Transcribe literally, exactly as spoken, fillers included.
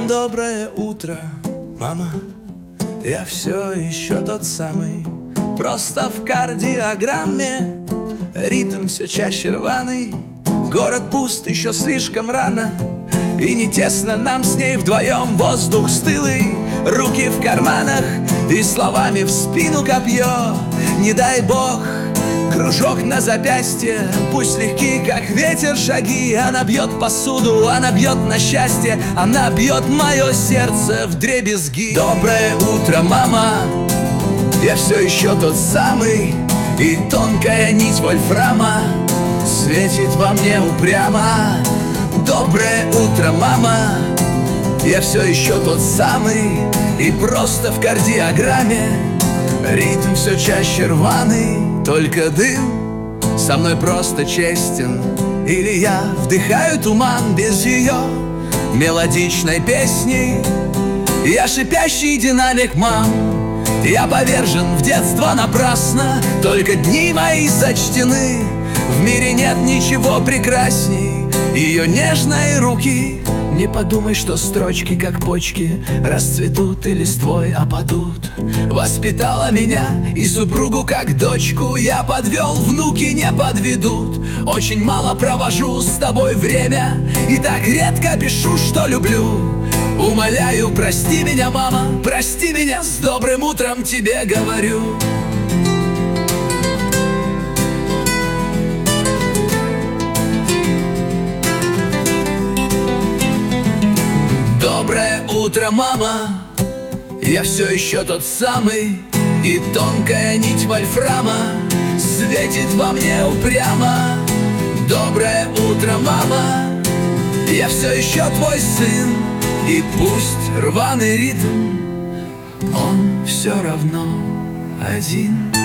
Доброе утро, мама. Я все еще тот самый, просто в кардиограмме ритм все чаще рваный. Город пуст, еще слишком рано, и не тесно нам с ней вдвоем. Воздух стылый, руки в карманах, и словами в спину копье. Не дай бог, кружок на запястье, пусть легки, как ветер, шаги. Она бьет посуду, она бьет на счастье, она бьет мое сердце вдребезги. Доброе утро, мама. Я все еще тот самый, и тонкая нить вольфрама светит во мне упрямо. Доброе утро, мама. Я все еще тот самый, и просто в кардиограмме ритм все чаще рваный. Только дым со мной просто честен, или я вдыхаю туман без ее мелодичной песни. Я шипящий динамик, мам. Я повержен в детство напрасно, только дни мои сочтены. В мире нет ничего прекрасней ее нежной руки. Не подумай, что строчки, как почки, расцветут и листвой опадут. Воспитала меня и супругу, как дочку. Я подвел, внуки не подведут. Очень мало провожу с тобой время, и так редко пишу, что люблю. Умоляю, прости меня, мама, прости меня, с добрым утром тебе говорю. Доброе утро, мама. Я все еще тот самый, и тонкая нить вольфрама светит во мне упрямо. Доброе утро, мама. Я все еще твой сын, и пусть рваный ритм, он все равно один.